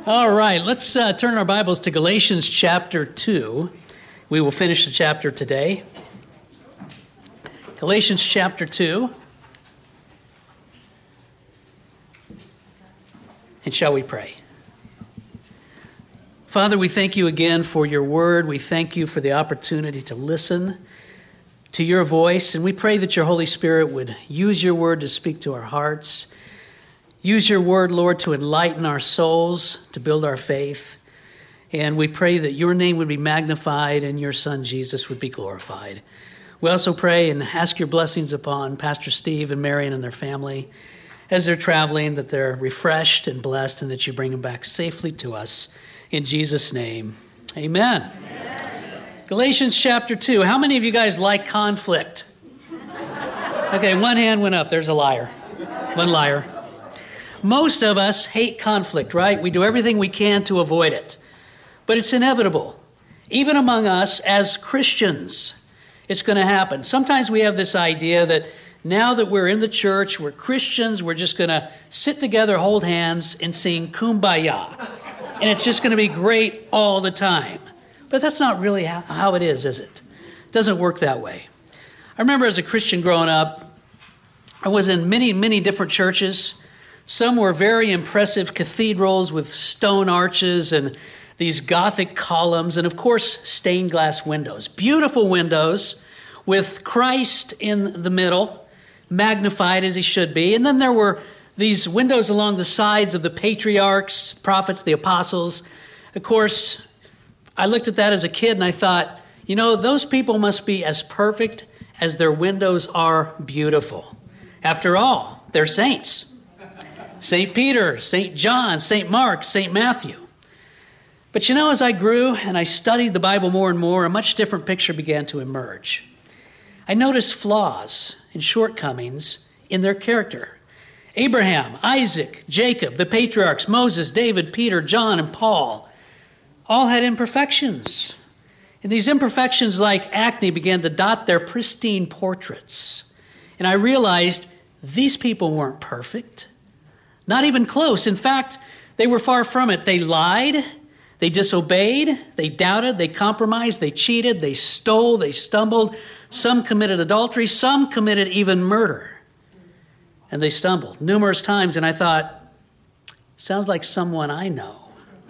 All right, let's turn our Bibles to Galatians chapter 2. We will finish the chapter today. Galatians chapter 2. And shall we pray? Father, we thank you again for your word. We thank you for the opportunity to listen to your voice. And we pray that your Holy Spirit would use your word to speak to our hearts. Use your word, Lord, to enlighten our souls, to build our faith. And we pray that your name would be magnified and your son Jesus would be glorified. We also pray and ask your blessings upon Pastor Steve and Marion and their family as they're traveling, that they're refreshed and blessed, and that you bring them back safely to us. In Jesus' name, amen. Galatians chapter 2. How many of you guys like conflict? Okay, one hand went up. There's a liar. One liar. Most of us hate conflict, right? We do everything we can to avoid it. But it's inevitable. Even among us as Christians, it's going to happen. Sometimes we have this idea that now that we're in the church, we're Christians, we're just going to sit together, hold hands, and sing Kumbaya. And it's just going to be great all the time. But that's not really how it is it? It doesn't work that way. I remember as a Christian growing up, I was in many, many different churches. Some were very impressive cathedrals with stone arches and these Gothic columns and, of course, stained glass windows. Beautiful windows with Christ in the middle, magnified as he should be. And then there were these windows along the sides of the patriarchs, prophets, the apostles. Of course, I looked at that as a kid and I thought, you know, those people must be as perfect as their windows are beautiful. After all, they're saints. St. Peter, St. John, St. Mark, St. Matthew. But you know, as I grew and I studied the Bible more and more, a much different picture began to emerge. I noticed flaws and shortcomings in their character. Abraham, Isaac, Jacob, the patriarchs, Moses, David, Peter, John, and Paul all had imperfections. And these imperfections, like acne, began to dot their pristine portraits. And I realized these people weren't perfect. Not even close. In fact, they were far from it. They lied, they disobeyed, they doubted, they compromised, they cheated, they stole, they stumbled. Some committed adultery, some committed even murder. And they stumbled numerous times, and I thought, sounds like someone I know.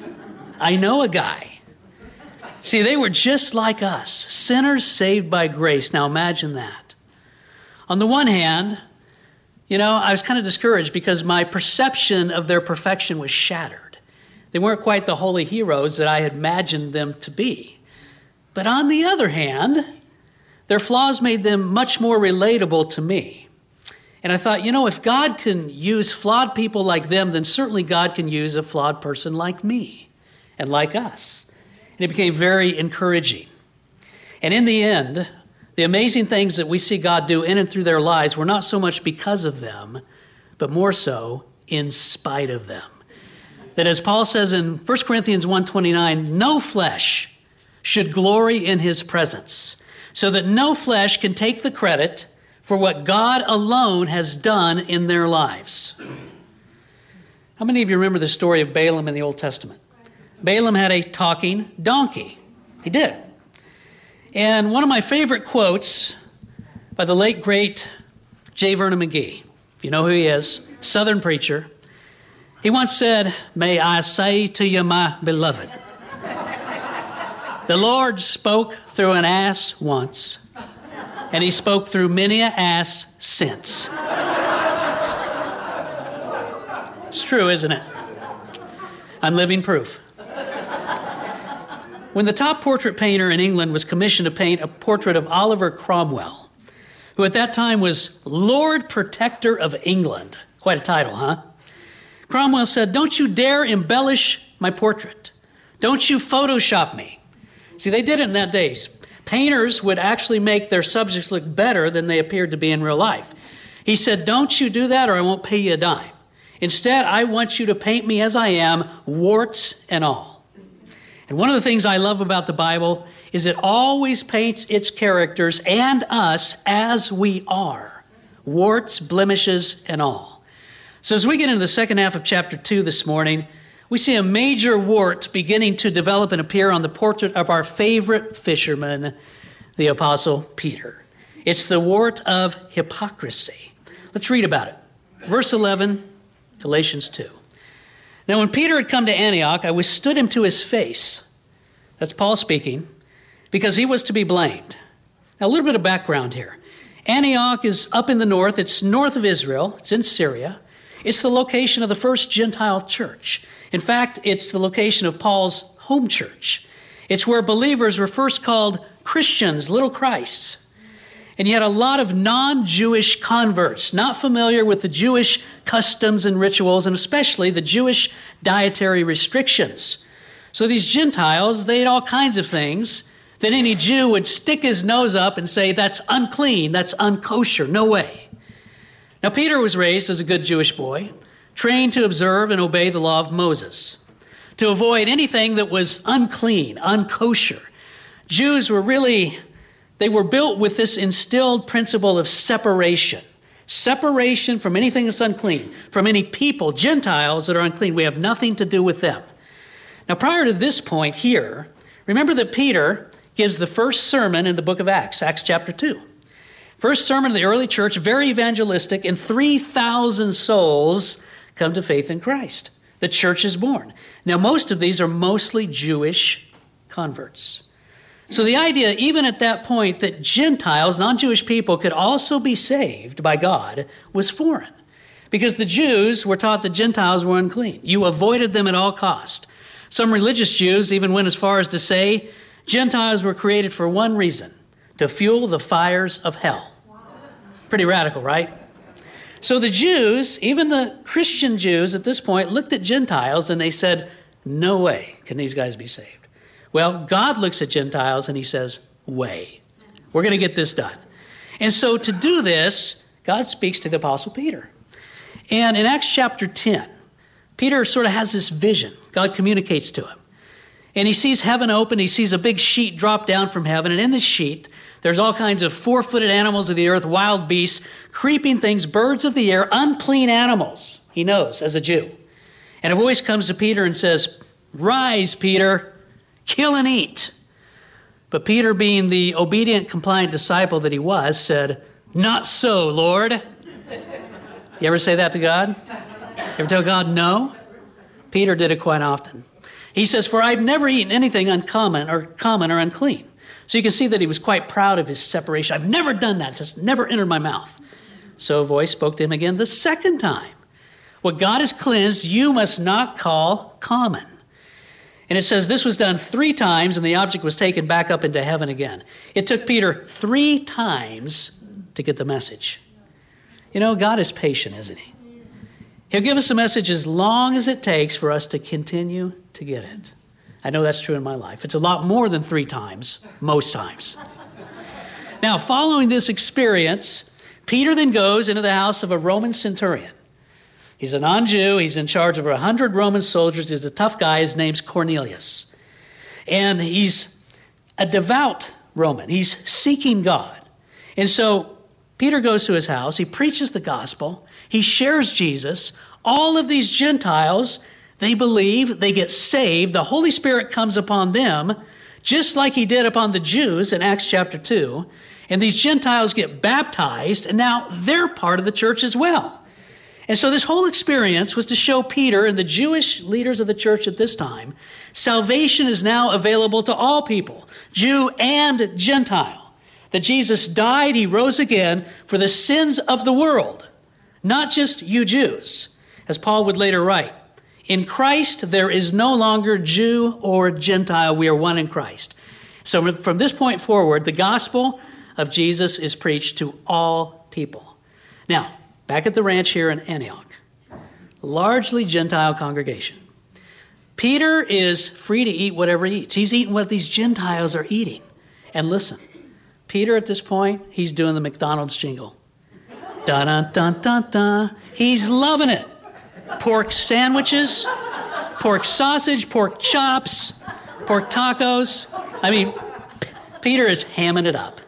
I know a guy. See, they were just like us, sinners saved by grace. Now imagine that. On the one hand, you know, I was kind of discouraged because my perception of their perfection was shattered. They weren't quite the holy heroes that I had imagined them to be. But on the other hand, their flaws made them much more relatable to me. And I thought, you know, if God can use flawed people like them, then certainly God can use a flawed person like me and like us. And it became very encouraging. And in the end, the amazing things that we see God do in and through their lives were not so much because of them, but more so in spite of them. That as Paul says in 1 Corinthians 1:29, no flesh should glory in his presence, so that no flesh can take the credit for what God alone has done in their lives. How many of you remember the story of Balaam in the Old Testament? Balaam had a talking donkey. He did. And one of my favorite quotes by the late, great J. Vernon McGee, if you know who he is, Southern preacher, he once said, "May I say to you, my beloved, the Lord spoke through an ass once, and he spoke through many an ass since." It's true, isn't it? I'm living proof. When the top portrait painter in England was commissioned to paint a portrait of Oliver Cromwell, who at that time was Lord Protector of England, quite a title, huh? Cromwell said, "Don't you dare embellish my portrait. Don't you Photoshop me." See, they did it in that days. Painters would actually make their subjects look better than they appeared to be in real life. He said, "Don't you do that or I won't pay you a dime. Instead, I want you to paint me as I am, warts and all." And one of the things I love about the Bible is it always paints its characters and us as we are, warts, blemishes, and all. So as we get into the second half of chapter 2 this morning, we see a major wart beginning to develop and appear on the portrait of our favorite fisherman, the Apostle Peter. It's the wart of hypocrisy. Let's read about it. Verse 11, Galatians 2. Now when Peter had come to Antioch, I withstood him to his face. That's Paul speaking, because he was to be blamed. Now a little bit of background here. Antioch is up in the north. It's north of Israel. It's in Syria. It's the location of the first Gentile church. In fact, it's the location of Paul's home church. It's where believers were first called Christians, little Christs. And you had a lot of non-Jewish converts, not familiar with the Jewish customs and rituals, and especially the Jewish dietary restrictions. So these Gentiles, they ate all kinds of things that any Jew would stick his nose up and say, that's unclean, that's unkosher, no way. Now, Peter was raised as a good Jewish boy, trained to observe and obey the law of Moses, to avoid anything that was unclean, unkosher. Jews were they were built with this instilled principle of separation. Separation from anything that's unclean, from any people, Gentiles that are unclean. We have nothing to do with them. Now, prior to this point here, remember that Peter gives the first sermon in the book of Acts, Acts chapter 2. First sermon of the early church, very evangelistic, and 3,000 souls come to faith in Christ. The church is born. Now, most of these are mostly Jewish converts. So the idea, even at that point, that Gentiles, non-Jewish people, could also be saved by God was foreign. Because the Jews were taught that Gentiles were unclean. You avoided them at all cost. Some religious Jews even went as far as to say Gentiles were created for one reason, to fuel the fires of hell. Pretty radical, right? So the Jews, even the Christian Jews at this point, looked at Gentiles and they said, no way can these guys be saved. Well, God looks at Gentiles and he says, way. We're going to get this done. And so to do this, God speaks to the Apostle Peter. And in Acts chapter 10, Peter sort of has this vision. God communicates to him. And he sees heaven open. He sees a big sheet drop down from heaven. And in this sheet, there's all kinds of four-footed animals of the earth, wild beasts, creeping things, birds of the air, unclean animals, he knows as a Jew. And a voice comes to Peter and says, rise, Peter, kill and eat. But Peter, being the obedient, compliant disciple that he was, said, not so, Lord. You ever say that to God? Ever tell God no? Peter did it quite often. He says, for I've never eaten anything uncommon or common or unclean. So you can see that he was quite proud of his separation. I've never done that. It's never entered my mouth. So a voice spoke to him again the second time. What God has cleansed, you must not call common. And it says this was done 3 times, and the object was taken back up into heaven again. It took Peter 3 times to get the message. You know, God is patient, isn't he? He'll give us a message as long as it takes for us to continue to get it. I know that's true in my life. It's a lot more than 3 times, most times. Now, following this experience, Peter then goes into the house of a Roman centurion. He's a non-Jew. He's in charge of 100 Roman soldiers. He's a tough guy. His name's Cornelius. And he's a devout Roman. He's seeking God. And so Peter goes to his house. He preaches the gospel. He shares Jesus. All of these Gentiles, they believe, they get saved. The Holy Spirit comes upon them, just like he did upon the Jews in Acts chapter 2. And these Gentiles get baptized, and now they're part of the church as well. And so this whole experience was to show Peter and the Jewish leaders of the church at this time, salvation is now available to all people, Jew and Gentile. That Jesus died, he rose again for the sins of the world, not just you Jews. As Paul would later write, in Christ there is no longer Jew or Gentile, we are one in Christ. So from this point forward, the gospel of Jesus is preached to all people. Now, back at the ranch here in Antioch, largely Gentile congregation. Peter is free to eat whatever he eats. He's eating what these Gentiles are eating. And listen, Peter at this point, he's doing the McDonald's jingle. Dun-dun-dun-dun-dun. He's loving it. Pork sandwiches, pork sausage, pork chops, pork tacos. I mean, Peter is hamming it up.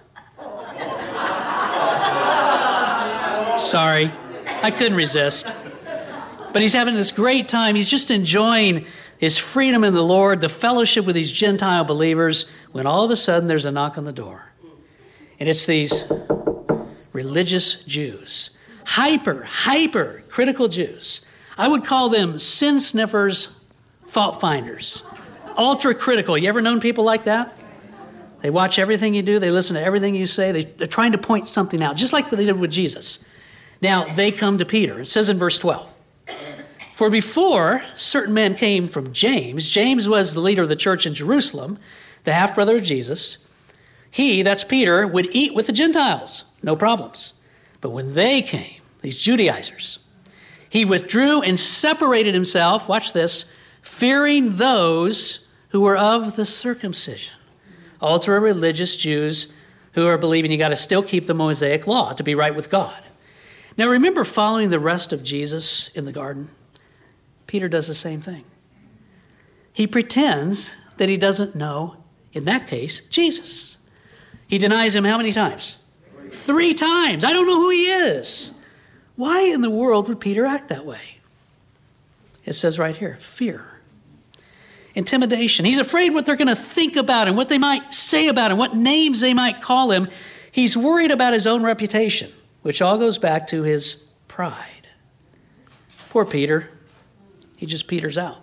Sorry, I couldn't resist. But he's having this great time. He's just enjoying his freedom in the Lord, the fellowship with these Gentile believers, when all of a sudden there's a knock on the door. And it's these religious Jews, hyper critical Jews. I would call them sin sniffers, fault finders, ultra critical. You ever known people like that? They watch everything you do. They listen to everything you say. They're trying to point something out, just like what they did with Jesus. Now, they come to Peter. It says in verse 12, "For before certain men came from James," James was the leader of the church in Jerusalem, the half-brother of Jesus, "he," that's Peter, "would eat with the Gentiles." No problems. But when they came, these Judaizers, "he withdrew and separated himself," watch this, "fearing those who were of the circumcision." Ultra-religious Jews who are believing you got to still keep the Mosaic law to be right with God. Now remember, following the rest of Jesus in the garden, Peter does the same thing. He pretends that he doesn't know, in that case, Jesus. He denies him how many times? 3 times. I don't know who he is. Why in the world would Peter act that way? It says right here, fear. Intimidation. He's afraid what they're going to think about him, what they might say about him, what names they might call him. He's worried about his own reputation, which all goes back to his pride. Poor Peter. He just peters out.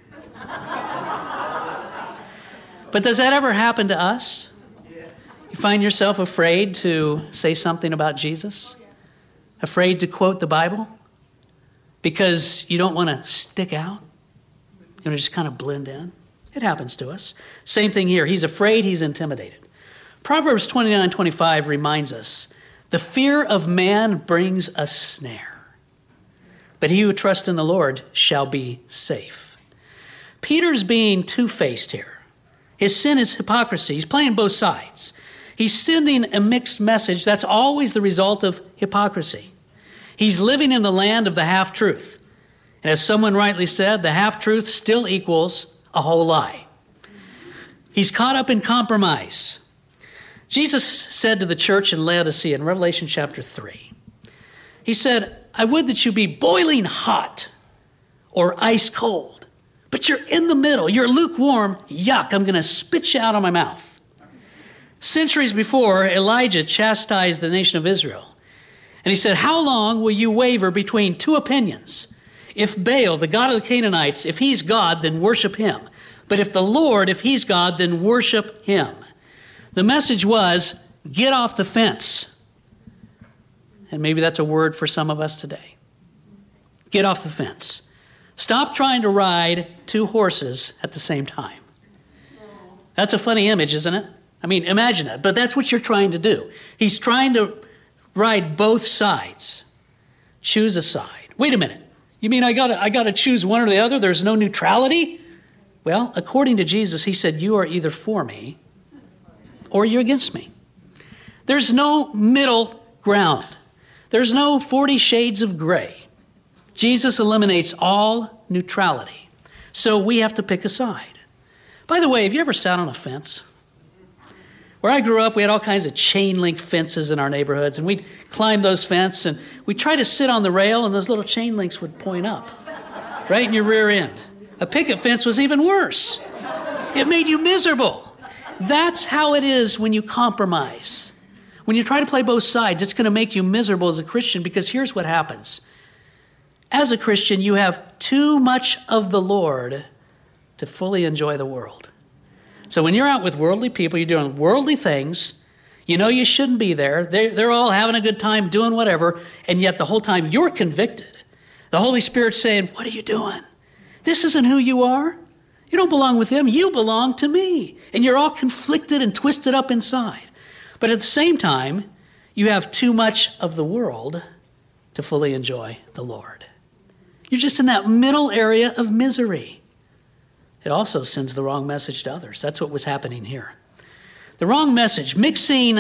But does that ever happen to us? You find yourself afraid to say something about Jesus? Afraid to quote the Bible? Because you don't want to stick out? You know, just kind of blend in. It happens to us. Same thing here. He's afraid, he's intimidated. Proverbs 29:25 reminds us, "The fear of man brings a snare, but he who trusts in the Lord shall be safe." Peter's being two-faced here. His sin is hypocrisy. He's playing both sides. He's sending a mixed message. That's always the result of hypocrisy. He's living in the land of the half-truth. And as someone rightly said, the half-truth still equals a whole lie. He's caught up in compromise. Jesus said to the church in Laodicea in Revelation chapter 3, he said, "I would that you be boiling hot or ice cold, but you're in the middle. You're lukewarm. Yuck, I'm going to spit you out of my mouth." Centuries before, Elijah chastised the nation of Israel. And he said, "How long will you waver between 2 opinions? If Baal, the god of the Canaanites, if he's God, then worship him. But if the Lord, if he's God, then worship him." The message was, get off the fence. And maybe that's a word for some of us today. Get off the fence. Stop trying to ride 2 horses at the same time. That's a funny image, isn't it? I mean, imagine that. But that's what you're trying to do. He's trying to ride both sides. Choose a side. Wait a minute. You mean I gotta choose one or the other? There's no neutrality? Well, according to Jesus, he said, you are either for me or you're against me. There's no middle ground. There's no 40 shades of gray. Jesus eliminates all neutrality. So we have to pick a side. By the way, have you ever sat on a fence? Where I grew up, we had all kinds of chain link fences in our neighborhoods, and we'd climb those fences, and we'd try to sit on the rail, and those little chain links would point up, right in your rear end. A picket fence was even worse. It made you miserable. That's how it is when you compromise. When you try to play both sides, it's going to make you miserable as a Christian, because here's what happens. As a Christian, you have too much of the Lord to fully enjoy the world. So when you're out with worldly people, you're doing worldly things, you know you shouldn't be there. They're all having a good time doing whatever, and yet the whole time you're convicted. The Holy Spirit's saying, what are you doing? This isn't who you are. You don't belong with them. You belong to me. And you're all conflicted and twisted up inside. But at the same time, you have too much of the world to fully enjoy the Lord. You're just in that middle area of misery. It also sends the wrong message to others. That's what was happening here. The wrong message, mixing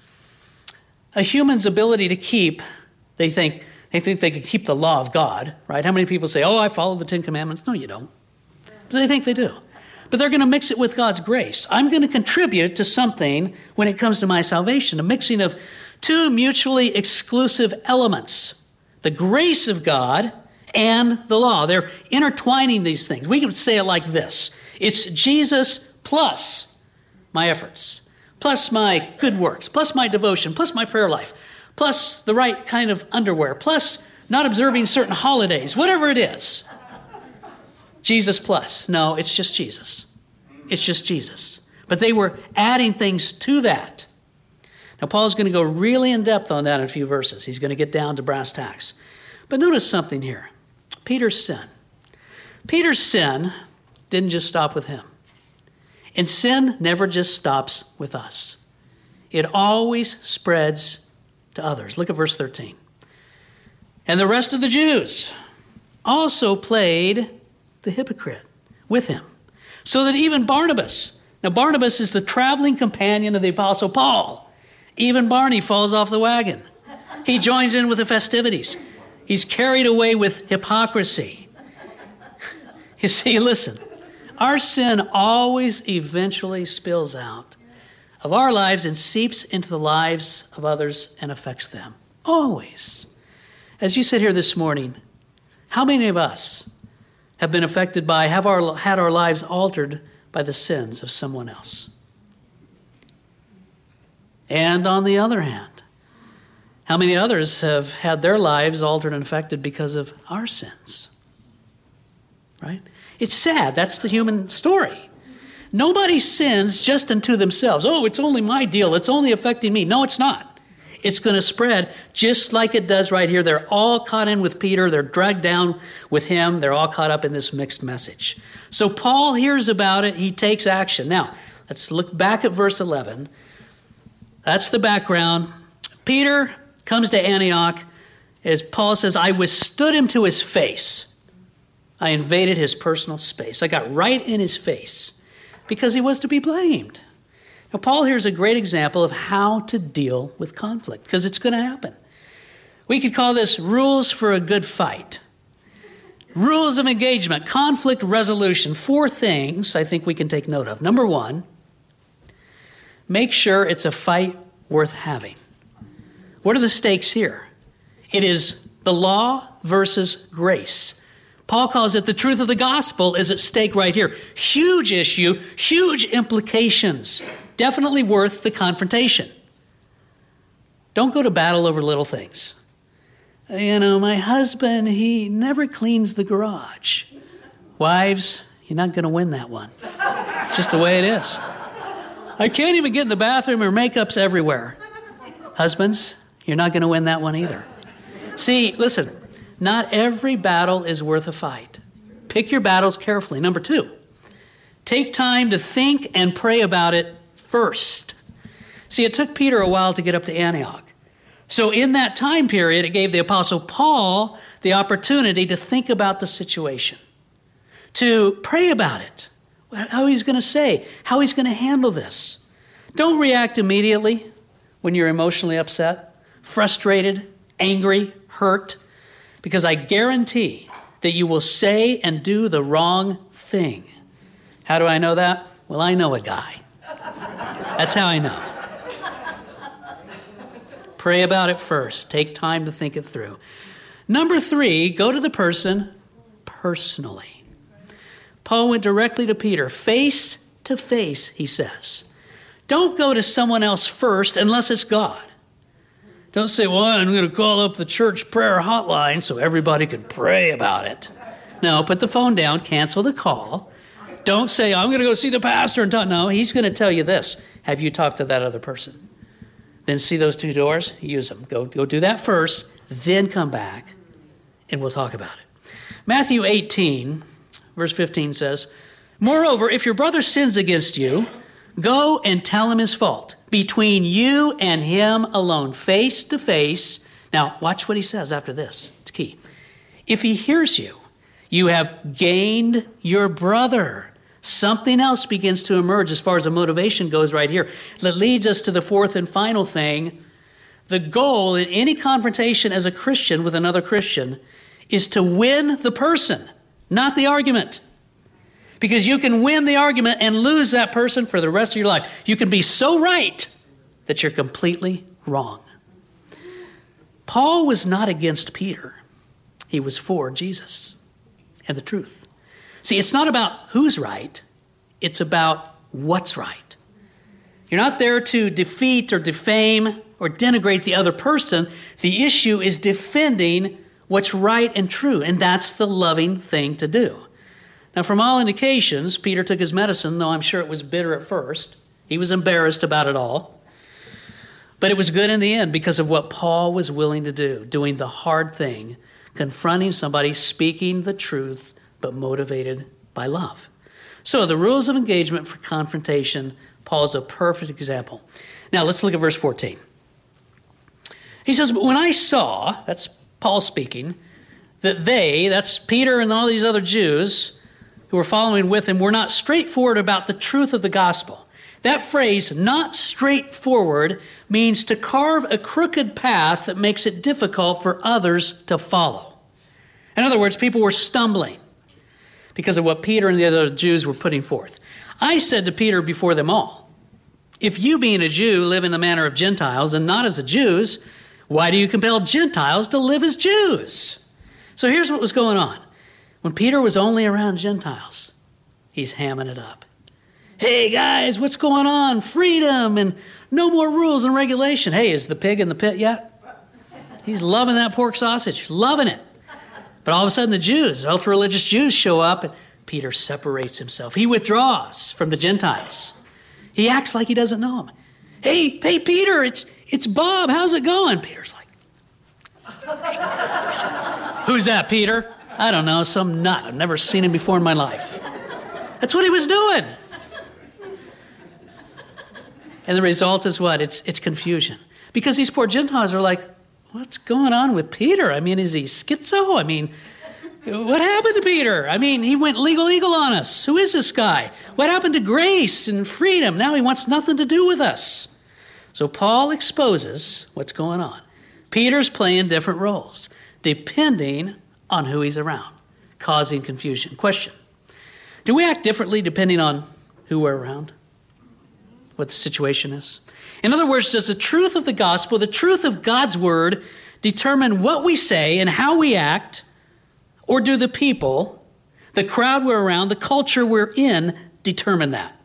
a human's ability to keep, they think they can keep the law of God, right? How many people say, oh, I follow the 10 Commandments? No, you don't. But they think they do. But they're going to mix it with God's grace. I'm going to contribute to something when it comes to my salvation, a mixing of 2 mutually exclusive elements, the grace of God and the law. They're intertwining these things. We could say it like this. It's Jesus plus my efforts, plus my good works, plus my devotion, plus my prayer life, plus the right kind of underwear, plus not observing certain holidays, whatever it is. Jesus plus. No, it's just Jesus. It's just Jesus. But they were adding things to that. Now, Paul's going to go really in depth on that in a few verses. He's going to get down to brass tacks. But notice something here. Peter's sin. Peter's sin didn't just stop with him. And sin never just stops with us. It always spreads to others. Look at verse 13. And the rest of the Jews also played the hypocrite with him, so that even Barnabas, now Barnabas is the traveling companion of the Apostle Paul. Even Barney falls off the wagon. He joins in with the festivities. He's carried away with hypocrisy. You see, listen, our sin always eventually spills out of our lives and seeps into the lives of others and affects them. Always. As you sit here this morning, how many of us have been affected by, had our lives altered by the sins of someone else? And on the other hand, how many others have had their lives altered and affected because of our sins? Right? It's sad. That's the human story. Nobody sins just unto themselves. Oh, it's only my deal. It's only affecting me. No, it's not. It's going to spread just like it does right here. They're all caught in with Peter. They're dragged down with him. They're all caught up in this mixed message. So Paul hears about it. He takes action. Now, let's look back at verse 11. That's the background. Peter comes to Antioch. As Paul says, I withstood him to his face. I invaded his personal space. I got right in his face because he was to be blamed. Now, Paul here is a great example of how to deal with conflict because it's going to happen. We could call this rules for a good fight. Rules of engagement, conflict resolution. 4 things I think we can take note of. Number 1, make sure it's a fight worth having. What are the stakes here? It is the law versus grace. Paul calls it the truth of the gospel is at stake right here. Huge issue, huge implications. Definitely worth the confrontation. Don't go to battle over little things. You know, my husband, he never cleans the garage. Wives, you're not going to win that one. It's just the way it is. I can't even get in the bathroom, or makeup's everywhere. Husbands, you're not going to win that one either. See, listen, not every battle is worth a fight. Pick your battles carefully. Number 2, take time to think and pray about it first. See, it took Peter a while to get up to Antioch. So in that time period, it gave the Apostle Paul the opportunity to think about the situation, to pray about it, how he's going to say, how he's going to handle this. Don't react immediately when you're emotionally upset, frustrated, angry, hurt, because I guarantee that you will say and do the wrong thing. How do I know that? Well, I know a guy. That's how I know. Pray about it first. Take time to think it through. Number 3, go to the person personally. Paul went directly to Peter, face to face, he says. Don't go to someone else first unless it's God. Don't say, well, I'm going to call up the church prayer hotline so everybody can pray about it. No, put the phone down, cancel the call. Don't say, I'm going to go see the pastor and talk. No, he's going to tell you this. Have you talked to that other person? Then see those 2 doors, use them. Go do that first, then come back, and we'll talk about it. Matthew 18, verse 15 says, moreover, if your brother sins against you, go and tell him his fault between you and him alone, face to face. Now, watch what he says after this. It's key. If he hears you, you have gained your brother. Something else begins to emerge as far as the motivation goes right here. That leads us to the 4th and final thing. The goal in any confrontation as a Christian with another Christian is to win the person, not the argument. Because you can win the argument and lose that person for the rest of your life. You can be so right that you're completely wrong. Paul was not against Peter. He was for Jesus and the truth. See, it's not about who's right. It's about what's right. You're not there to defeat or defame or denigrate the other person. The issue is defending what's right and true, and that's the loving thing to do. Now, from all indications, Peter took his medicine, though I'm sure it was bitter at first. He was embarrassed about it all. But it was good in the end because of what Paul was willing to do, doing the hard thing, confronting somebody, speaking the truth, but motivated by love. So the rules of engagement for confrontation, Paul is a perfect example. Now, let's look at verse 14. He says, but when I saw, that's Paul speaking, that they, that's Peter and all these other Jews who were following with him, were not straightforward about the truth of the gospel. That phrase, not straightforward, means to carve a crooked path that makes it difficult for others to follow. In other words, people were stumbling because of what Peter and the other Jews were putting forth. I said to Peter before them all, if you being a Jew live in the manner of Gentiles and not as the Jews, why do you compel Gentiles to live as Jews? So here's what was going on. When Peter was only around Gentiles, he's hamming it up. Hey guys, what's going on? Freedom and no more rules and regulation. Hey, is the pig in the pit yet? He's loving that pork sausage, loving it. But all of a sudden the Jews, ultra-religious Jews show up and Peter separates himself. He withdraws from the Gentiles. He acts like he doesn't know him. Hey, Peter, it's Bob. How's it going? Peter's like, who's that, Peter? I don't know, some nut. I've never seen him before in my life. That's what he was doing. And the result is what? It's confusion. Because these poor Gentiles are like, what's going on with Peter? I mean, is he schizo? I mean, what happened to Peter? I mean, he went legal on us. Who is this guy? What happened to grace and freedom? Now he wants nothing to do with us. So Paul exposes what's going on. Peter's playing different roles, depending on who he's around, causing confusion. Question, do we act differently depending on who we're around? What the situation is? In other words, does the truth of the gospel, the truth of God's word, determine what we say and how we act? Or do the people, the crowd we're around, the culture we're in, determine that?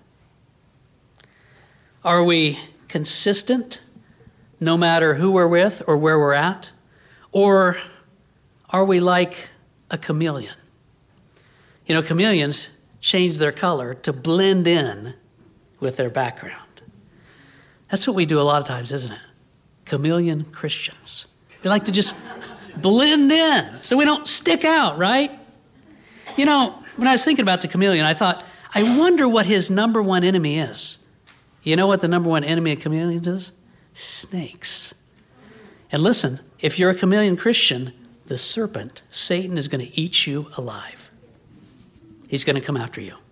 Are we consistent no matter who we're with or where we're at? Or are we like a chameleon? You know, chameleons change their color to blend in with their background. That's what we do a lot of times, isn't it? Chameleon Christians. We like to just blend in so we don't stick out, right? You know, when I was thinking about the chameleon, I thought, I wonder what his number one enemy is. You know what the number one enemy of chameleons is? Snakes. And listen, if you're a chameleon Christian, the serpent, Satan, is going to eat you alive. He's going to come after you.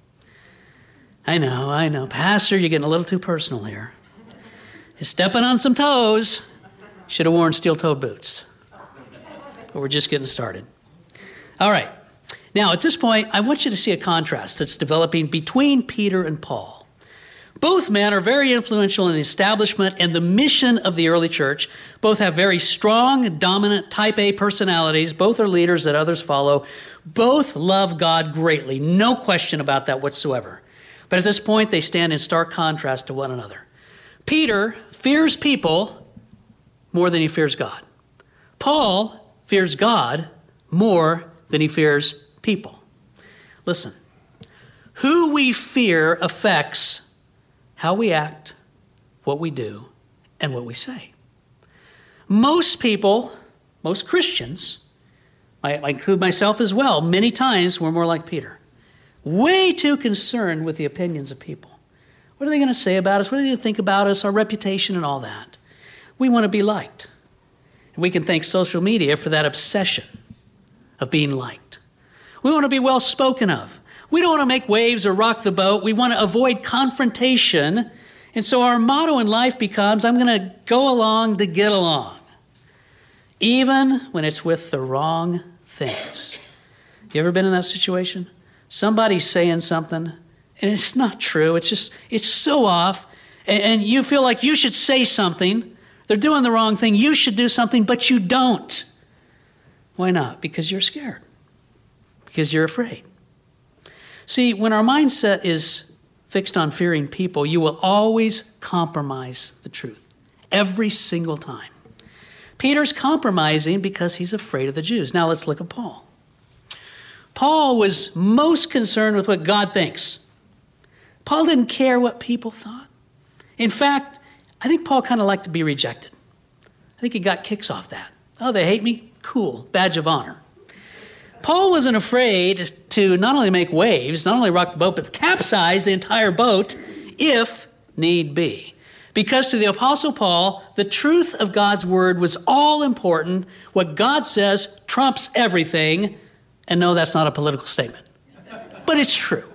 I know. Pastor, you're getting a little too personal here. You're stepping on some toes. Should have worn steel-toed boots. But we're just getting started. All right. Now, at this point, I want you to see a contrast that's developing between Peter and Paul. Both men are very influential in the establishment and the mission of the early church. Both have very strong, dominant, type A personalities. Both are leaders that others follow. Both love God greatly. No question about that whatsoever. But at this point, they stand in stark contrast to one another. Peter fears people more than he fears God. Paul fears God more than he fears people. Listen, who we fear affects how we act, what we do, and what we say. Most people, most Christians, I include myself as well, many times we're more like Peter. Way too concerned with the opinions of people. What are they going to say about us? What are they going to think about us, our reputation and all that? We want to be liked. And we can thank social media for that obsession of being liked. We want to be well spoken of. We don't want to make waves or rock the boat. We want to avoid confrontation. And so our motto in life becomes, I'm going to go along to get along, even when it's with the wrong things. You ever been in that situation? Somebody's saying something, and it's not true. It's so off, and you feel like you should say something. They're doing the wrong thing. You should do something, but you don't. Why not? Because you're scared. Because you're afraid. See, when our mindset is fixed on fearing people, you will always compromise the truth. Every single time. Peter's compromising because he's afraid of the Jews. Now let's look at Paul. Paul was most concerned with what God thinks. Paul didn't care what people thought. In fact, I think Paul kind of liked to be rejected. I think he got kicks off that. Oh, they hate me? Cool, badge of honor. Paul wasn't afraid to not only make waves, not only rock the boat, but capsize the entire boat if need be. Because to the Apostle Paul, the truth of God's word was all important. What God says trumps everything. And no, that's not a political statement. But it's true.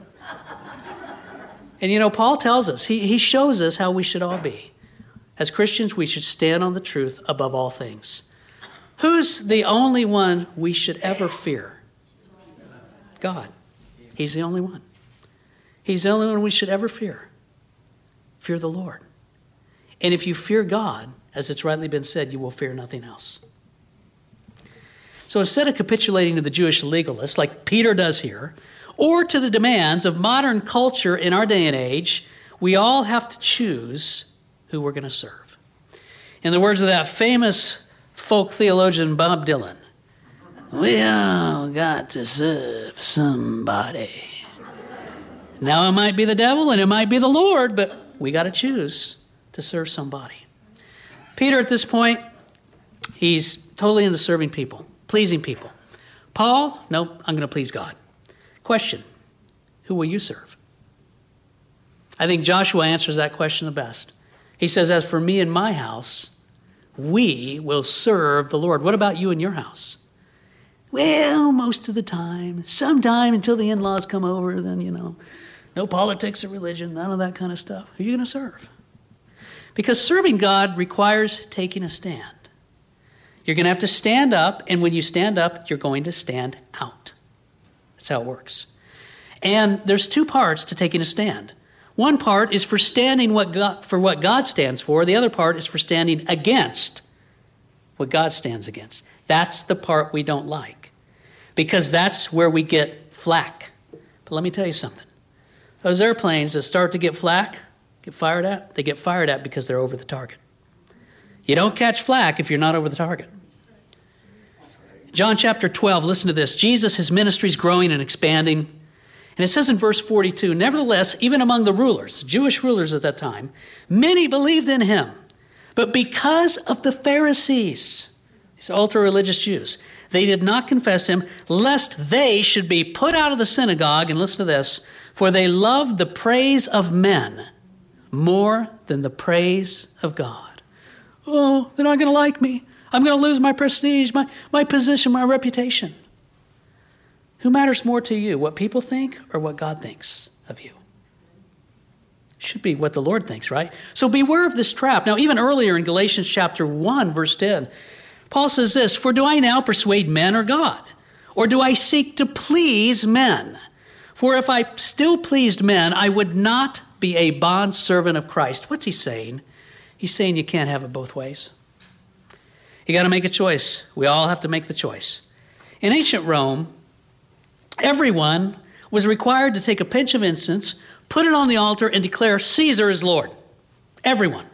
And Paul tells us, he shows us how we should all be. As Christians, we should stand on the truth above all things. Who's the only one we should ever fear? God. He's the only one. He's the only one we should ever fear. Fear the Lord. And if you fear God, as it's rightly been said, you will fear nothing else. So instead of capitulating to the Jewish legalists, like Peter does here, or to the demands of modern culture in our day and age, we all have to choose who we're going to serve. In the words of that famous folk theologian Bob Dylan, we all got to serve somebody. Now it might be the devil and it might be the Lord, but we got to choose to serve somebody. Peter at this point, he's totally into serving people, pleasing people. Paul, nope, I'm going to please God. Question, who will you serve? I think Joshua answers that question the best. He says, as for me and my house, we will serve the Lord. What about you and your house? Well, most of the time, sometime until the in-laws come over, then, no politics or religion, none of that kind of stuff. Who are you going to serve? Because serving God requires taking a stand. You're going to have to stand up, and when you stand up, you're going to stand out. That's how it works. And there's two parts to taking a stand. One part is for standing for what God stands for. The other part is for standing against what God stands against. That's the part we don't like, because that's where we get flack. But let me tell you something. Those airplanes that start to get flack, get fired at, they get fired at because they're over the target. You don't catch flack if you're not over the target. John chapter 12, listen to this. Jesus, his ministry is growing and expanding. And it says in verse 42, nevertheless, even among the rulers, Jewish rulers at that time, many believed in him. But because of the Pharisees, these ultra-religious Jews, they did not confess him, lest they should be put out of the synagogue. And listen to this, for they loved the praise of men more than the praise of God. Oh, they're not going to like me. I'm going to lose my prestige, my position, my reputation. Who matters more to you, what people think or what God thinks of you? Should be what the Lord thinks, right? So beware of this trap. Now, even earlier in Galatians chapter 1, verse 10, Paul says this, for do I now persuade men or God? Or do I seek to please men? For if I still pleased men, I would not be a bondservant of Christ. What's he saying? He's saying you can't have it both ways. You got to make a choice. We all have to make the choice. In ancient Rome, everyone was required to take a pinch of incense, put it on the altar, and declare Caesar is Lord. Everyone.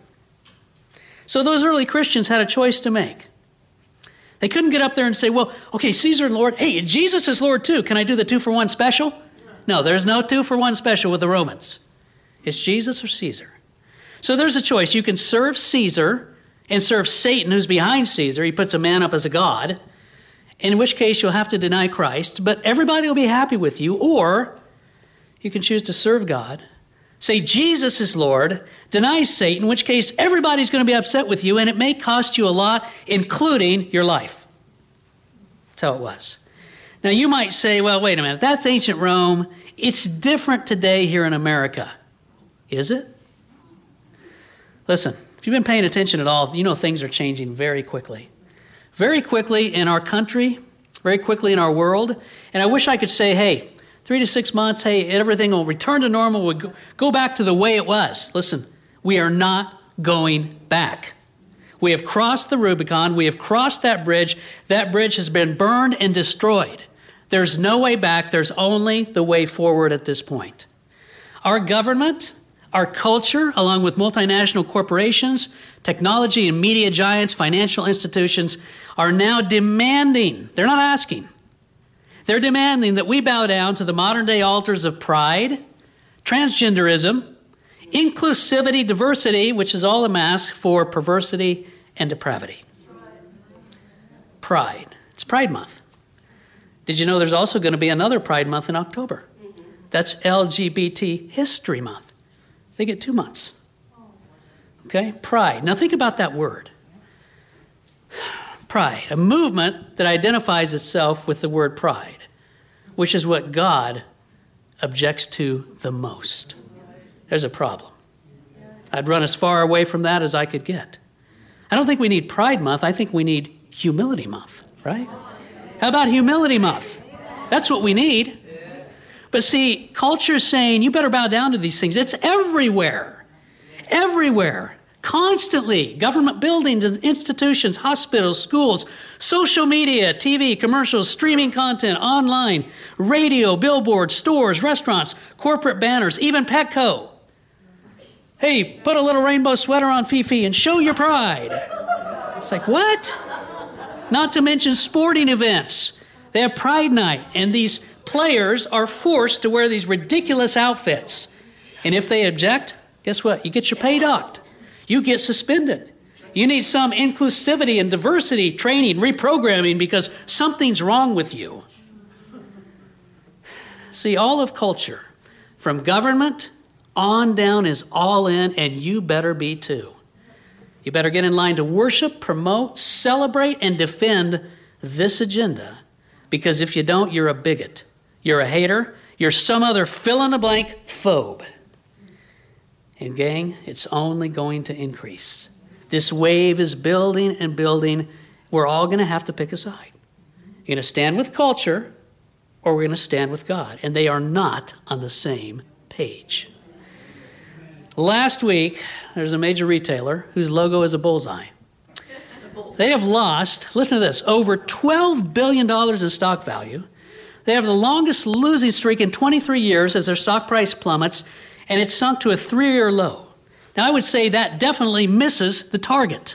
So those early Christians had a choice to make. They couldn't get up there and say, well, okay, Caesar and Lord. Hey, Jesus is Lord too. Can I do the 2-for-1 special? No, there's no 2-for-1 special with the Romans. It's Jesus or Caesar. So there's a choice. You can serve Caesar and serve Satan, who's behind Caesar. He puts a man up as a god, in which case you'll have to deny Christ, but everybody will be happy with you. Or you can choose to serve God, say Jesus is Lord, deny Satan, in which case everybody's going to be upset with you, and it may cost you a lot, including your life. That's how it was. Now you might say, well, wait a minute, that's ancient Rome. It's different today here in America. Is it? Listen, if you've been paying attention at all, you know things are changing very quickly. Very quickly in our country, very quickly in our world. And I wish I could say, hey, 3 to 6 months, hey, everything will return to normal. We'll go back to the way it was. Listen, we are not going back. We have crossed the Rubicon. We have crossed that bridge. That bridge has been burned and destroyed. There's no way back. There's only the way forward at this point. Our government, our culture, along with multinational corporations, technology and media giants, financial institutions, are now demanding, they're not asking, they're demanding that we bow down to the modern day altars of pride, transgenderism, inclusivity, diversity, which is all a mask for perversity and depravity. Pride. It's Pride Month. Did you know there's also going to be another Pride Month in October? That's LGBT History Month. They get 2 months. Okay? Pride. Now think about that word. Pride. A movement that identifies itself with the word pride, which is what God objects to the most. There's a problem. I'd run as far away from that as I could get. I don't think we need Pride Month. I think we need Humility Month, right? How about Humility Month? That's what we need. But see, culture's saying you better bow down to these things. It's everywhere. Everywhere. Constantly. Government buildings and institutions, hospitals, schools, social media, TV, commercials, streaming content, online, radio, billboards, stores, restaurants, corporate banners, even Petco. Hey, put a little rainbow sweater on Fifi and show your pride. It's like, what? Not to mention sporting events. They have Pride Night, and these players are forced to wear these ridiculous outfits. And if they object, guess what? You get your pay docked. You get suspended. You need some inclusivity and diversity training, reprogramming, because something's wrong with you. See, all of culture, from government on down, is all in, and you better be too. You better get in line to worship, promote, celebrate, and defend this agenda, because if you don't, you're a bigot. You're a hater. You're some other fill-in-the-blank phobe. And gang, it's only going to increase. This wave is building and building. We're all going to have to pick a side. You're going to stand with culture, or we're going to stand with God. And they are not on the same page. Last week, there's a major retailer whose logo is a bullseye. They have lost, listen to this, over $12 billion in stock value. They have the longest losing streak in 23 years as their stock price plummets, and it's sunk to a 3-year low. Now, I would say that definitely misses the target.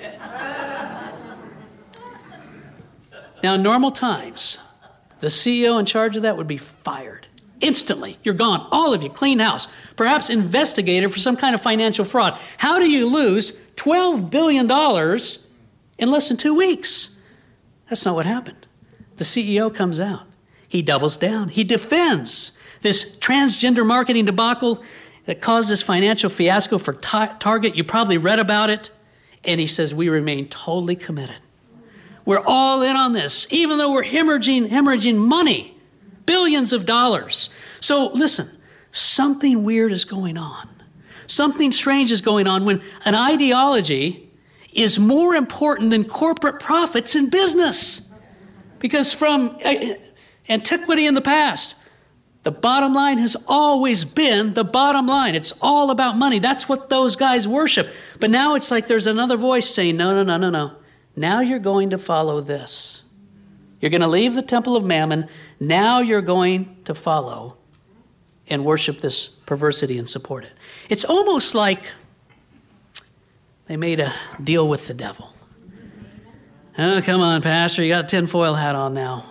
Now, in normal times, the CEO in charge of that would be fired. Instantly. You're gone. All of you. Clean house. Perhaps investigated for some kind of financial fraud. How do you lose $12 billion in less than 2 weeks? That's not what happened. The CEO comes out. He doubles down. He defends this transgender marketing debacle that caused this financial fiasco for Target. You probably read about it. And he says, we remain totally committed. We're all in on this, even though we're hemorrhaging money, billions of dollars. So listen, something weird is going on. Something strange is going on when an ideology is more important than corporate profits in business. Because from antiquity in the past, the bottom line has always been the bottom line. It's all about money. That's what those guys worship. But now it's like there's another voice saying, no. Now you're going to follow this. You're going to leave the temple of Mammon. Now you're going to follow and worship this perversity and support it. It's almost like they made a deal with the devil. Oh, come on, Pastor. You got a tinfoil hat on now.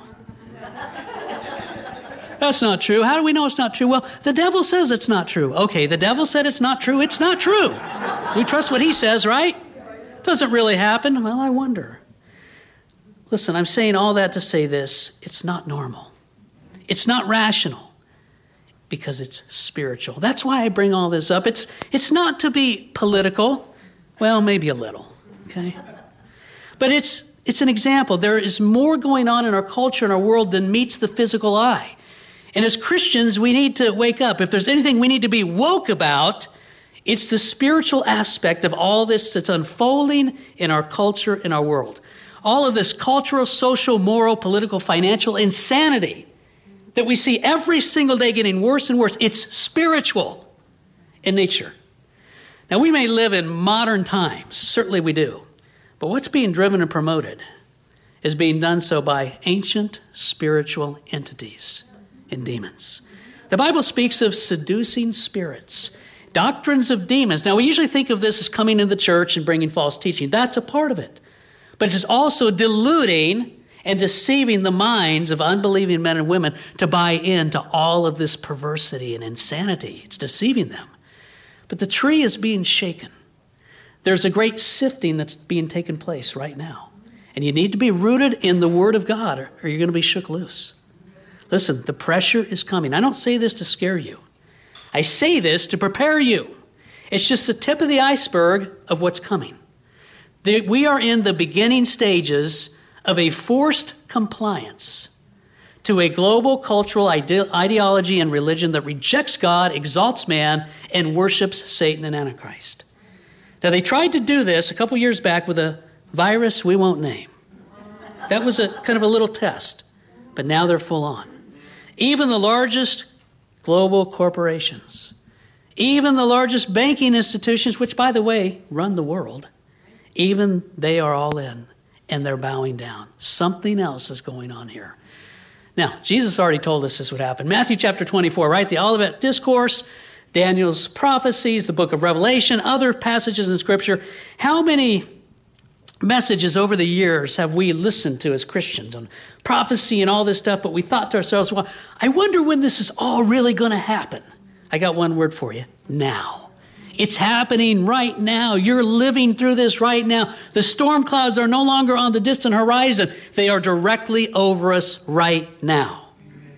That's not true. How do we know it's not true? Well, the devil says it's not true. Okay, the devil said it's not true. It's not true. So we trust what he says, right? Doesn't really happen. Well, I wonder. Listen, I'm saying all that to say this. It's not normal. It's not rational because it's spiritual. That's why I bring all this up. It's not to be political. Well, maybe a little, okay? But it's an example. There is more going on in our culture and our world than meets the physical eye. And as Christians, we need to wake up. If there's anything we need to be woke about, it's the spiritual aspect of all this that's unfolding in our culture, in our world. All of this cultural, social, moral, political, financial insanity that we see every single day getting worse and worse. It's spiritual in nature. Now, we may live in modern times. Certainly we do. But what's being driven and promoted is being done so by ancient spiritual entities and demons. The Bible speaks of seducing spirits, doctrines of demons. Now, we usually think of this as coming into the church and bringing false teaching. That's a part of it. But it's also deluding and deceiving the minds of unbelieving men and women to buy into all of this perversity and insanity. It's deceiving them. But the tree is being shaken. There's a great sifting that's being taken place right now. And you need to be rooted in the Word of God, or you're going to be shook loose. Listen, the pressure is coming. I don't say this to scare you. I say this to prepare you. It's just the tip of the iceberg of what's coming. We are in the beginning stages of a forced compliance to a global cultural ideology and religion that rejects God, exalts man, and worships Satan and Antichrist. Now, they tried to do this a couple years back with a virus we won't name. That was a kind of a little test, but now they're full on. Even the largest global corporations, even the largest banking institutions, which, by the way, run the world, even they are all in and they're bowing down. Something else is going on here. Now, Jesus already told us this would happen. Matthew chapter 24, right? The Olivet Discourse, Daniel's prophecies, the book of Revelation, other passages in Scripture. How many messages over the years have we listened to as Christians on prophecy and all this stuff, but we thought to ourselves, well, I wonder when this is all really going to happen. I got one word for you: now. It's happening right now. You're living through this right now. The storm clouds are no longer on the distant horizon. They are directly over us right now.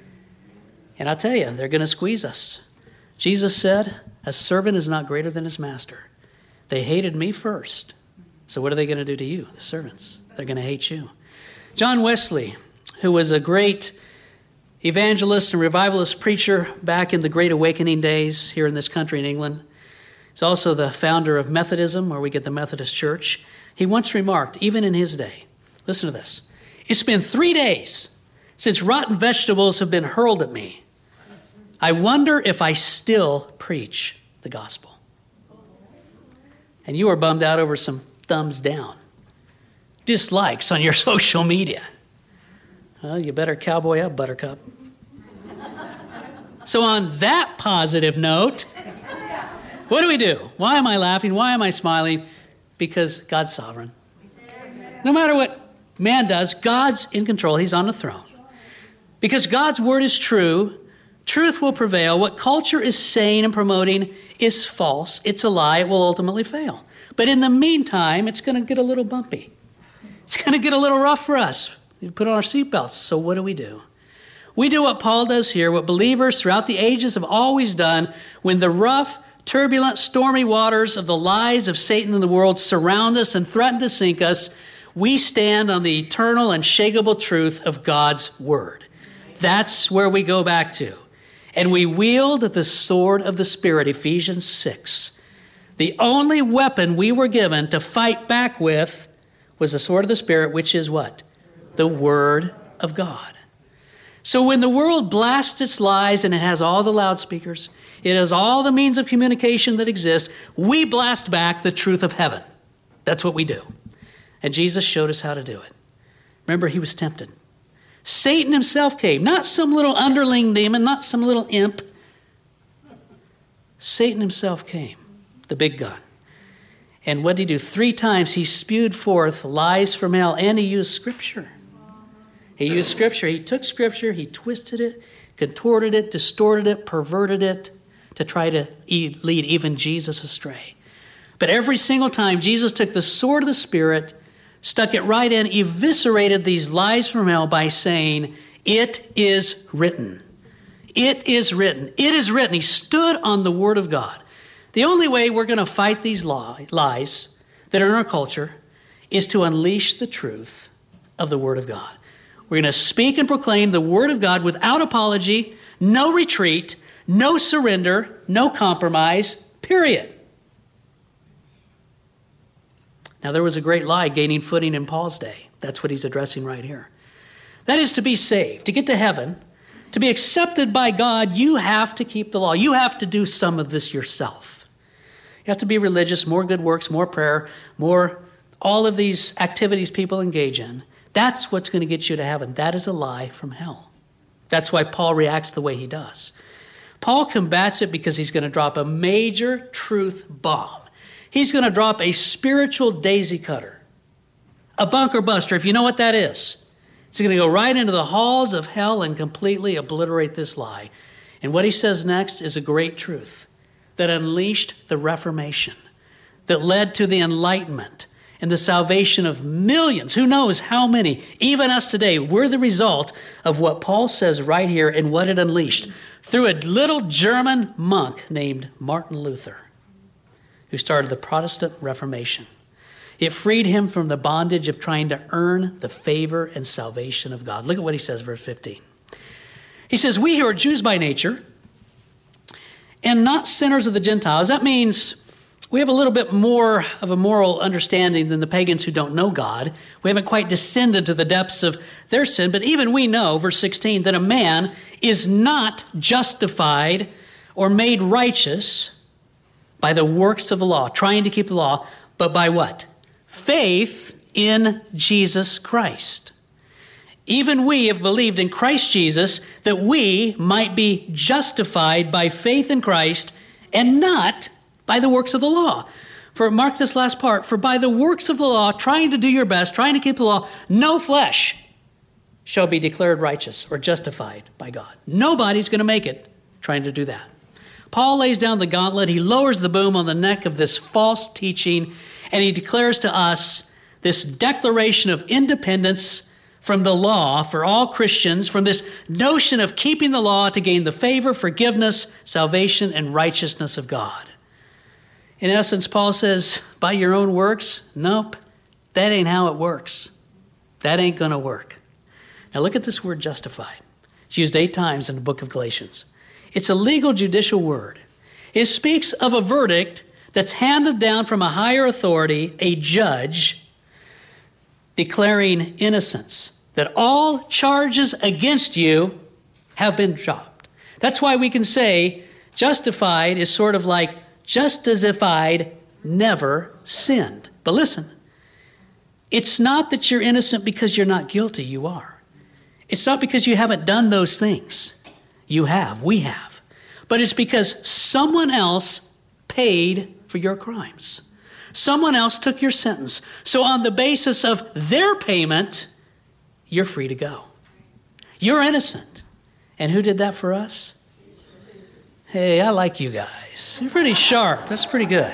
And I'll tell you, they're going to squeeze us. Jesus said, a servant is not greater than his master. They hated me first. So what are they going to do to you, the servants? They're going to hate you. John Wesley, who was a great evangelist and revivalist preacher back in the Great Awakening days here in this country in England, he's also the founder of Methodism, where we get the Methodist Church. He once remarked, even in his day, listen to this, it's been 3 days since rotten vegetables have been hurled at me. I wonder if I still preach the gospel. And you are bummed out over some thumbs down, dislikes on your social media. Well, you better cowboy up, Buttercup. So on that positive note, what do? Why am I laughing? Why am I smiling? Because God's sovereign. No matter what man does, God's in control. He's on the throne. Because God's word is true, truth will prevail. What culture is saying and promoting is false. It's a lie. It will ultimately fail. But in the meantime, it's going to get a little bumpy. It's going to get a little rough for us. We put on our seatbelts. So what do? We do what Paul does here, what believers throughout the ages have always done when the rough, turbulent, stormy waters of the lies of Satan in the world surround us and threaten to sink us. We stand on the eternal, unshakable truth of God's word. That's where we go back to. And we wield the sword of the Spirit, Ephesians 6. The only weapon we were given to fight back with was the sword of the Spirit, which is what? The Word of God. So when the world blasts its lies, and it has all the loudspeakers, it has all the means of communication that exist, we blast back the truth of heaven. That's what we do. And Jesus showed us how to do it. Remember, he was tempted. Satan himself came, not some little underling demon, not some little imp. Satan himself came, the big gun. And what did he do? 3 times he spewed forth lies from hell, and he used Scripture. He used Scripture. He took Scripture, he twisted it, contorted it, distorted it, perverted it to try to lead even Jesus astray. But every single time, Jesus took the sword of the Spirit, stuck it right in, eviscerated these lies from hell by saying, it is written. It is written. It is written. He stood on the Word of God. The only way we're going to fight these lies that are in our culture is to unleash the truth of the Word of God. We're going to speak and proclaim the Word of God without apology, no retreat, no surrender, no compromise, period. Now, there was a great lie gaining footing in Paul's day. That's what he's addressing right here. That is, to be saved, to get to heaven, to be accepted by God, you have to keep the law. You have to do some of this yourself. You have to be religious, more good works, more prayer, more all of these activities people engage in, that's what's going to get you to heaven. That is a lie from hell. That's why Paul reacts the way he does. Paul combats it because he's going to drop a major truth bomb. He's going to drop a spiritual daisy cutter, a bunker buster, if you know what that is. It's going to go right into the halls of hell and completely obliterate this lie. And what he says next is a great truth that unleashed the Reformation, that led to the Enlightenment and the salvation of millions. Who knows how many? Even us today, we're the result of what Paul says right here and what it unleashed through a little German monk named Martin Luther, who started the Protestant Reformation. It freed him from the bondage of trying to earn the favor and salvation of God. Look at what he says, verse 15. He says, we who are Jews by nature and not sinners of the Gentiles. That means we have a little bit more of a moral understanding than the pagans who don't know God. We haven't quite descended to the depths of their sin, but even we know, verse 16, that a man is not justified or made righteous by the works of the law, trying to keep the law, but by what? Faith in Jesus Christ. Even we have believed in Christ Jesus that we might be justified by faith in Christ and not by the works of the law. For mark this last part, for by the works of the law, trying to do your best, trying to keep the law, no flesh shall be declared righteous or justified by God. Nobody's going to make it trying to do that. Paul lays down the gauntlet. He lowers the boom on the neck of this false teaching, and he declares to us this declaration of independence from the law for all Christians, from this notion of keeping the law to gain the favor, forgiveness, salvation, and righteousness of God. In essence, Paul says, by your own works, nope, that ain't how it works. That ain't going to work. Now look at this word justified. It's used 8 times in the book of Galatians. It's a legal judicial word. It speaks of a verdict that's handed down from a higher authority, a judge, declaring innocence, that all charges against you have been dropped. That's why we can say justified is sort of like just as if I'd never sinned. But listen, it's not that you're innocent because you're not guilty. You are. It's not because you haven't done those things. You have. We have. But it's because someone else paid for your crimes. Someone else took your sentence. So on the basis of their payment, you're free to go. You're innocent. And who did that for us? Hey, I like you guys. You're pretty sharp. That's pretty good.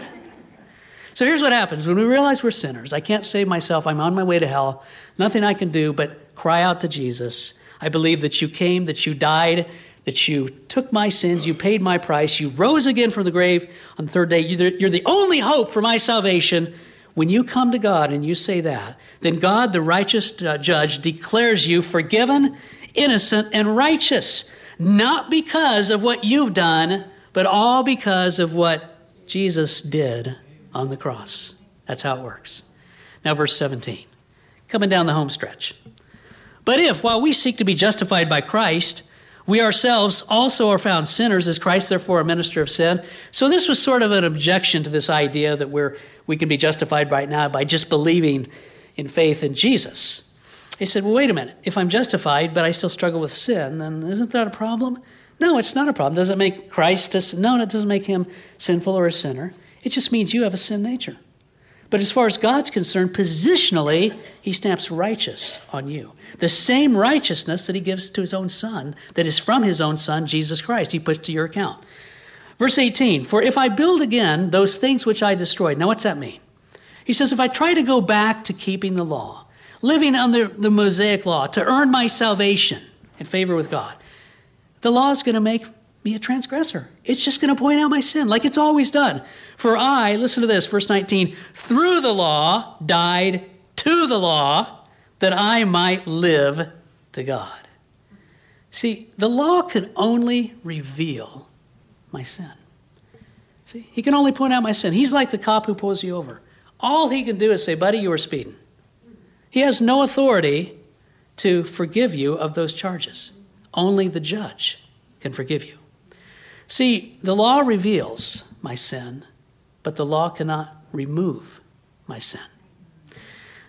So here's what happens. When we realize we're sinners, I can't save myself. I'm on my way to hell. Nothing I can do but cry out to Jesus. I believe that you came, that you died, that you took my sins, you paid my price, you rose again from the grave on the third day. You're the only hope for my salvation. When you come to God and you say that, then God, the righteous judge, declares you forgiven, innocent, and righteous. Not because of what you've done, but all because of what Jesus did on the cross. That's how it works. Now, verse 17, coming down the home stretch. But if, while we seek to be justified by Christ, we ourselves also are found sinners, is Christ therefore a minister of sin? So this was sort of an objection to this idea that we can be justified right now by just believing in faith in Jesus. He said, well, wait a minute. If I'm justified, but I still struggle with sin, then isn't that a problem? No, it's not a problem. Does it make Christ no, it doesn't make him sinful or a sinner. It just means you have a sin nature. But as far as God's concerned, positionally, he stamps righteous on you. The same righteousness that he gives to his own son, that is from his own son, Jesus Christ, he puts to your account. Verse 18, for if I build again those things which I destroyed. Now, what's that mean? He says, if I try to go back to keeping the law, living under the Mosaic law to earn my salvation in favor with God, the law is going to make me a transgressor. It's just going to point out my sin like it's always done. For I, listen to this, verse 19, through the law died to the law that I might live to God. See, the law can only reveal my sin. See, he can only point out my sin. He's like the cop who pulls you over. All he can do is say, buddy, you were speeding. He has no authority to forgive you of those charges. Only the judge can forgive you. See, the law reveals my sin, but the law cannot remove my sin.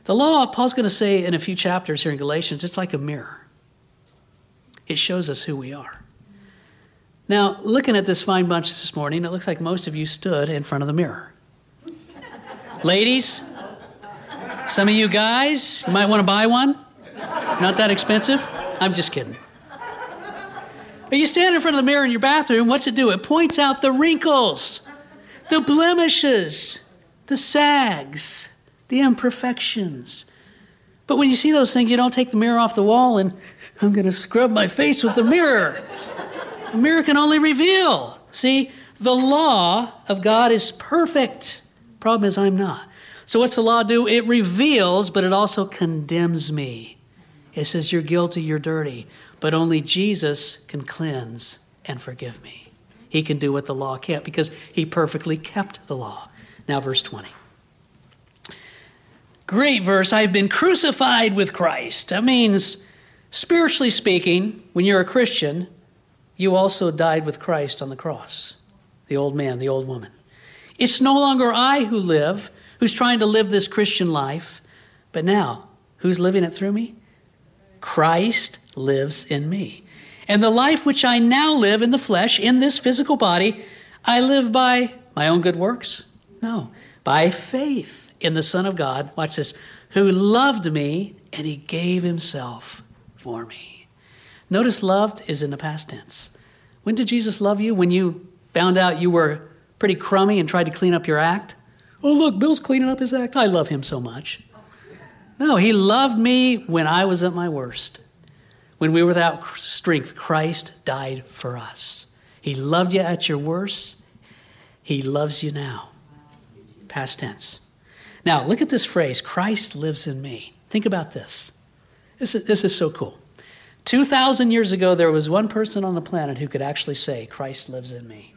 The law, Paul's going to say in a few chapters here in Galatians, it's like a mirror. It shows us who we are. Now, looking at this fine bunch this morning, it looks like most of you stood in front of the mirror. Ladies, some of you guys, you might want to buy one. Not that expensive. I'm just kidding. But you stand in front of the mirror in your bathroom, what's it do? It points out the wrinkles, the blemishes, the sags, the imperfections. But when you see those things, you don't take the mirror off the wall and I'm going to scrub my face with the mirror. The mirror can only reveal. See, the law of God is perfect. Problem is I'm not. So what's the law do? It reveals, but it also condemns me. It says you're guilty, you're dirty, but only Jesus can cleanse and forgive me. He can do what the law can't because he perfectly kept the law. Now verse 20. Great verse. I've been crucified with Christ. That means, spiritually speaking, when you're a Christian, you also died with Christ on the cross. The old man, the old woman. It's no longer I who live, who's trying to live this Christian life, but now, who's living it through me? Christ lives in me. And the life which I now live in the flesh, in this physical body, I live by my own good works? No, by faith in the Son of God, watch this, who loved me and he gave himself for me. Notice loved is in the past tense. When did Jesus love you? When you found out you were pretty crummy and tried to clean up your act? Oh, look, Bill's cleaning up his act. I love him so much. No, he loved me when I was at my worst. When we were without strength, Christ died for us. He loved you at your worst. He loves you now. Past tense. Now, look at this phrase, Christ lives in me. Think about this. This is so cool. 2,000 years ago, there was one person on the planet who could actually say, Christ lives in me.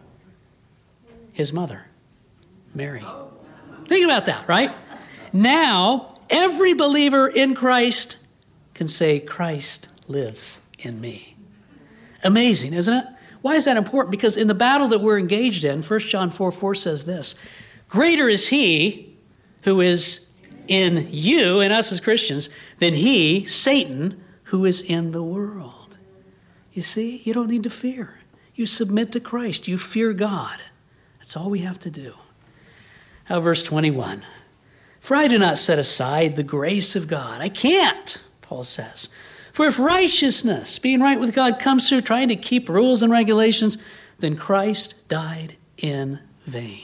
His mother, Mary. Think about that, right? Now, every believer in Christ can say, Christ lives in me. Amazing, isn't it? Why is that important? Because in the battle that we're engaged in, 1 John 4:4 says this, greater is he who is in you and us as Christians than he, Satan, who is in the world. You see, you don't need to fear. You submit to Christ. You fear God. That's all we have to do. Now, verse 21. For I do not set aside the grace of God. I can't, Paul says. For if righteousness, being right with God, comes through trying to keep rules and regulations, then Christ died in vain.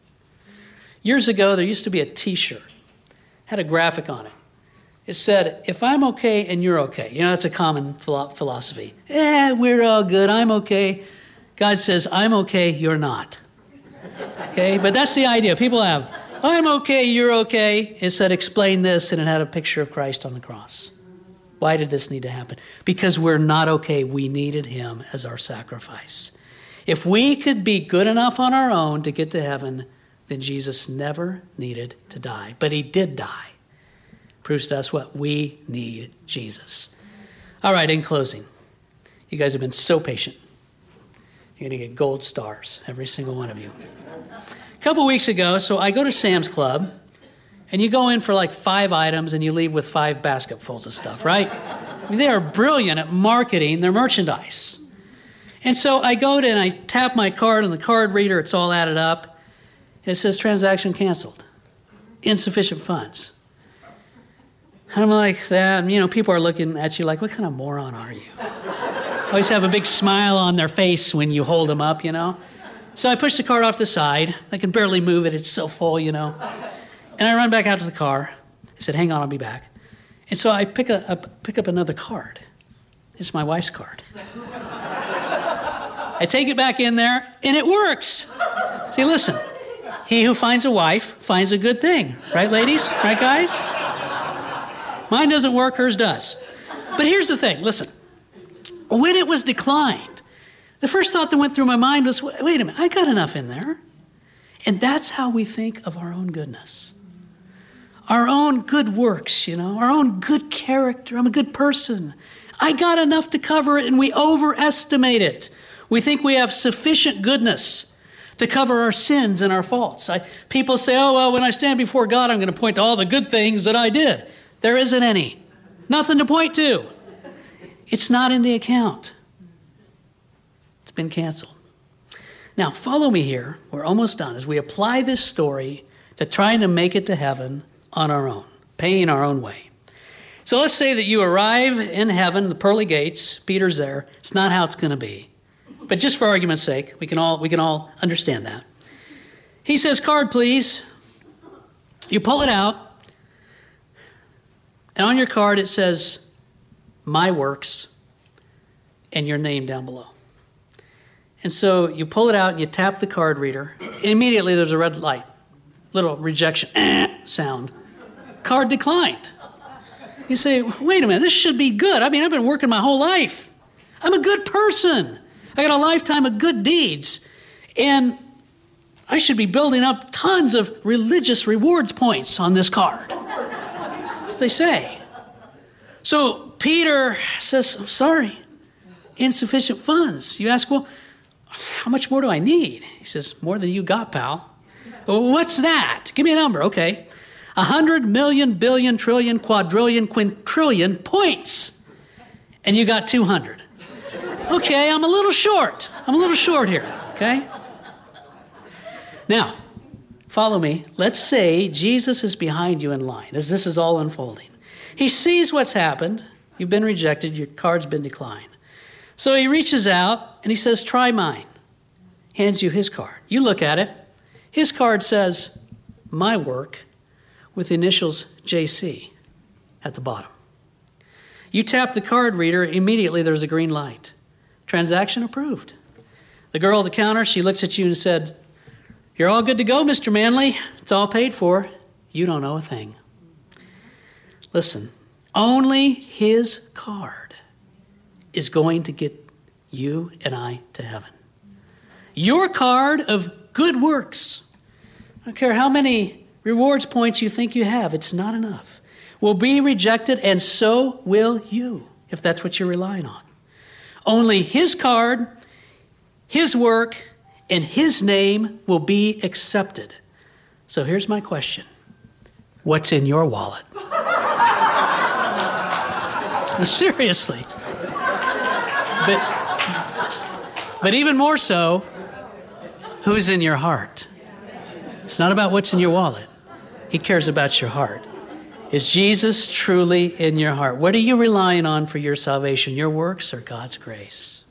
Years ago, there used to be a T-shirt. Had a graphic on it. It said, if I'm okay and you're okay. You know, that's a common philosophy. We're all good. I'm okay. God says, I'm okay, you're not. Okay, but that's the idea. People have, I'm okay, you're okay. It said, explain this, and it had a picture of Christ on the cross. Why did this need to happen? Because we're not okay. We needed him as our sacrifice. If we could be good enough on our own to get to heaven, then Jesus never needed to die. But he did die. Proves to us what? We need Jesus. All right, in closing, you guys have been so patient. You're going to get gold stars, every single one of you. A couple weeks ago, so I go to Sam's Club, and you go in for like 5 items, and you leave with 5 basketfuls of stuff, right? I mean, they are brilliant at marketing their merchandise. And so I go to and I tap my card on the card reader. It's all added up. And it says transaction canceled. Insufficient funds. I'm like that. You know, people are looking at you like, what kind of moron are you? Always have a big smile on their face when you hold them up, you know. So I push the card off the side. I can barely move it. It's so full, you know. And I run back out to the car. I said, hang on, I'll be back. And so I pick up another card. It's my wife's card. I take it back in there, and it works. See, listen. He who finds a wife finds a good thing. Right, ladies? Right, guys? Mine doesn't work, hers does. But here's the thing. Listen. When it was declined, the first thought that went through my mind was, wait a minute, I got enough in there. And that's how we think of our own goodness. Our own good works, you know, our own good character. I'm a good person. I got enough to cover it, and we overestimate it. We think we have sufficient goodness to cover our sins and our faults. People say, oh, well, when I stand before God, I'm going to point to all the good things that I did. There isn't any. Nothing to point to. It's not in the account. It's been canceled. Now, follow me here. We're almost done as we apply this story to trying to make it to heaven on our own, paying our own way. So let's say that you arrive in heaven, the pearly gates, Peter's there. It's not how it's going to be. But just for argument's sake, we can all understand that. He says, card, please. You pull it out. And on your card, it says, my works, and your name down below. And so you pull it out and you tap the card reader. Immediately there's a red light, little rejection sound. Card declined. You say, wait a minute, this should be good. I mean, I've been working my whole life. I'm a good person. I got a lifetime of good deeds. And I should be building up tons of religious rewards points on this card. That's what they say. So Peter says, I'm sorry, insufficient funds. You ask, well, how much more do I need? He says, more than you got, pal. Well, what's that? Give me a number. Okay. 100 million, billion, trillion, quadrillion, quintillion points. And you got 200. Okay, I'm a little short. Here, okay? Now, follow me. Let's say Jesus is behind you in line as this is all unfolding. He sees what's happened. You've been rejected. Your card's been declined. So he reaches out and he says, try mine. Hands you his card. You look at it. His card says, my work, with the initials JC at the bottom. You tap the card reader, immediately there's a green light. Transaction approved. The girl at the counter, she looks at you and said, you're all good to go, Mr. Manley. It's all paid for. You don't owe a thing. Listen, only his card is going to get you and I to heaven. Your card of good works, I don't care how many rewards points you think you have, it's not enough, will be rejected, and so will you, if that's what you're relying on. Only his card, his work, and his name will be accepted. So here's my question. What's in your wallet? No, seriously. But even more so, who's in your heart? It's not about what's in your wallet. He cares about your heart. Is Jesus truly in your heart? What are you relying on for your salvation, your works or God's grace?